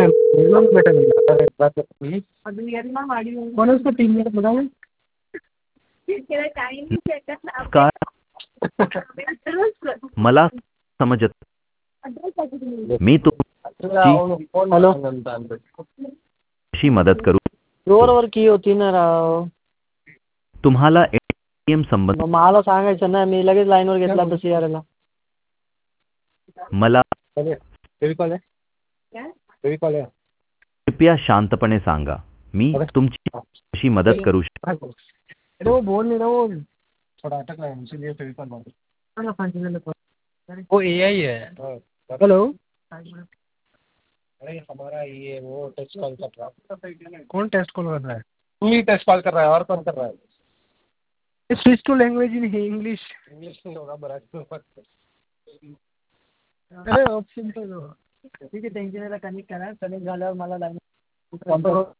कोणाचं टीम बघा का मला समजत मी तुमची हॅलो कशी मदत करू. रोडवर की होती ना राव. तुम्हाला ATM संबंध मग मला सांगायचं ना, मी लगेच लाईनवर घेतला तर CRला. मला कृपया शांतपणे सांगा, मी तुमची कशी मदत करू शकतो. वो बोल नहीं रहा वो थोड़ा अटक रहा है इसीलिए फेविकॉल मार वो AI है. हेलो अरे हमारा ये वो टेस्ट कॉल कर रहा है. कौन टेस्ट कॉल कर रहा है? तू ही टेस्ट कॉल कर रहा है और कौन कर रहा है? Switch to language in English. English नहीं होगा मराठी. अरे ऑप्शन तो ठीक आहे. टेन्शन कनेक्ट करा. कनेक्ट झाल्यावर मला लाईन